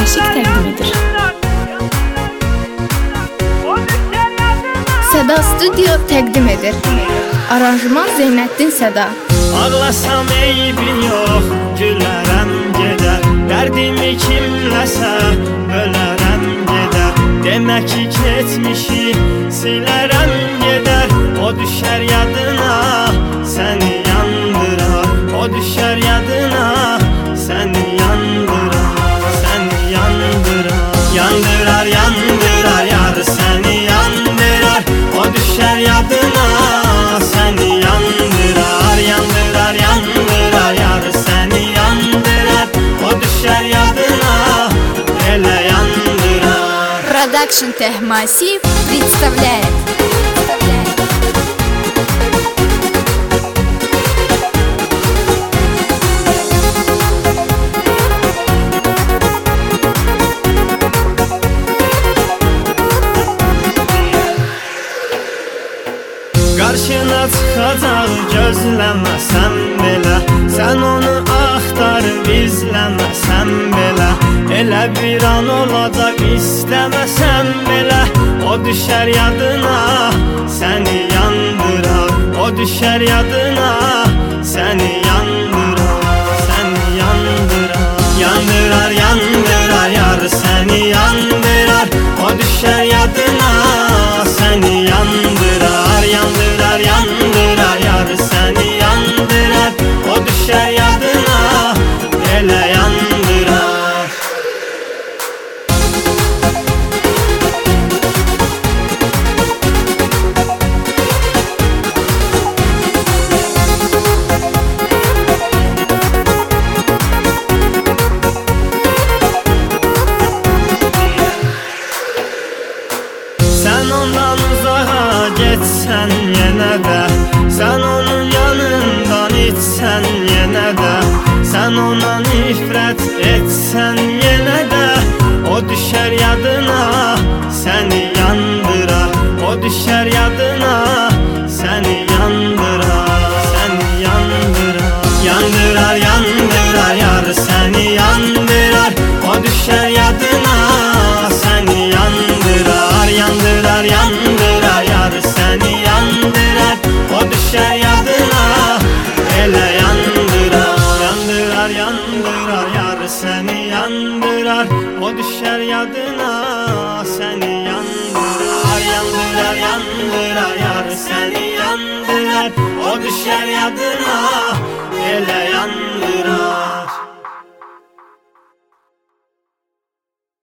Aşık təqdim edir. Səda Studio təqdim edir. Aranjman Zeynəddin Səda. Ağlasam eybin yox, gülərəm gedər. Dərdimi kimləsə bölərəm gedər. Demək ki keçmişi silərəm gedər. O düşər yadına, səni yandırar. O düşər yadına, səni yandırar. Səni yandırar. Yandırar, yandırar yar, səni yandırar. O düşər yadına, səni yandırar. Yandırar, yandırar yar, səni yandırar. O düşər yadına, elə yandırar. Production Техмассив представляет. Qarşına çıxacaq gözləməsən belə. Sən onu axtarıb izləməsən belə. Elə bir an olacaq istəməsən belə. O düşər yadına, səni yandırar. O düşər yadına, səni yandırar. Səni yandırar. Yandırar, yandırar yar, səni yandırar. O düşər yadına, səni yandırar. Yandırar, yandırar yar, səni yandırar. O düşər yadına, elə yandırar. Sən ondan uzağa getsən yenə də, sən onun yanından içsən yenə də, sən ona nifrət etsən yenə də, o düşər yadına, səni yandırar. O düşər yadına, səni yandırar. Səni yandırar. Yandırar, yandırar yar, səni yandırar. O düşər yadına, səni yandırar. Yandırar, yandırar yar, səni yandırar. O düşər yadına, elə yandırar. Yandırar, yandırar yar, səni yandırar. O düşər yadına, səni yandırar. Yandırar, yandırar yar, səni yandırar. O düşər yadına,